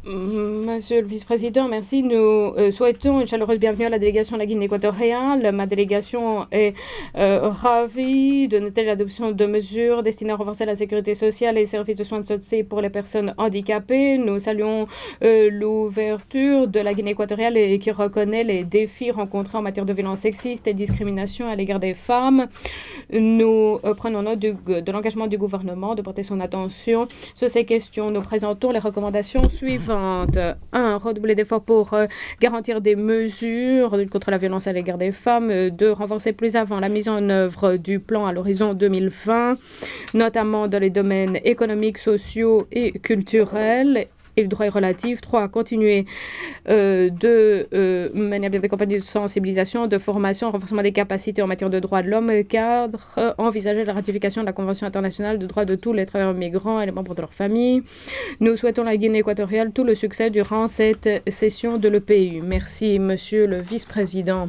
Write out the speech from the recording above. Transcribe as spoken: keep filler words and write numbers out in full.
Monsieur le vice-président, merci. Nous euh, souhaitons une chaleureuse bienvenue à la délégation de la Guinée équatoriale. Ma délégation est euh, ravie de noter l'adoption de mesures destinées à renforcer la sécurité sociale et les services de soins de santé pour les personnes handicapées. Nous saluons euh, l'ouverture de la Guinée équatoriale et qui reconnaît les défis rencontrés en matière de violence sexiste et discrimination à l'égard des femmes. Nous euh, prenons note du, de l'engagement du gouvernement de porter son attention sur ces questions. Nous présentons les recommandations suivantes. un. Redoubler d'efforts pour euh, garantir des mesures contre la violence à l'égard des femmes. deux. Renforcer plus avant la mise en œuvre du plan à l'horizon deux mille vingt, notamment dans les domaines économiques, sociaux et culturels. Et le droit est relatif. trois. Continuer euh, de euh, mener à bien des campagnes de sensibilisation, de formation, renforcement des capacités en matière de droits de l'homme. quatre. Euh, envisager la ratification de la Convention internationale de droits de tous les travailleurs migrants et les membres de leur famille. Nous souhaitons à la Guinée équatoriale tout le succès durant cette session de l'E P U. Merci, monsieur le vice-président.